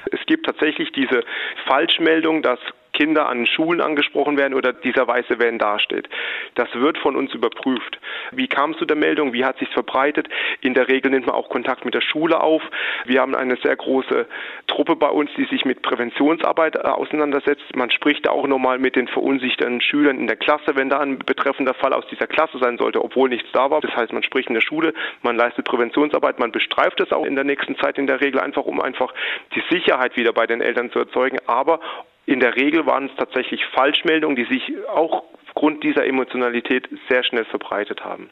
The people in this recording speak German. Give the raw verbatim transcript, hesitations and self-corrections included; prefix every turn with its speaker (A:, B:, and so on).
A: Es gibt tatsächlich diese Falschmeldung, dass Kinder an Schulen angesprochen werden oder dieser weiße Van dasteht. Das wird von uns überprüft. Wie kam es zu der Meldung? Wie hat sich verbreitet? In der Regel nimmt man auch Kontakt mit der Schule auf. Wir haben eine sehr große Truppe bei uns, die sich mit Präventionsarbeit äh, auseinandersetzt. Man spricht da auch nochmal mit den verunsicherten Schülern in der Klasse, wenn da ein betreffender Fall aus dieser Klasse sein sollte, obwohl nichts da war. Das heißt, man spricht in der Schule, man leistet Präventionsarbeit, man bestreift es auch in der nächsten Zeit in der Regel einfach, um einfach die Sicherheit wieder bei den Eltern zu erzeugen. Aber in der Regel waren es tatsächlich Falschmeldungen, die sich auch aufgrund dieser Emotionalität sehr schnell verbreitet haben.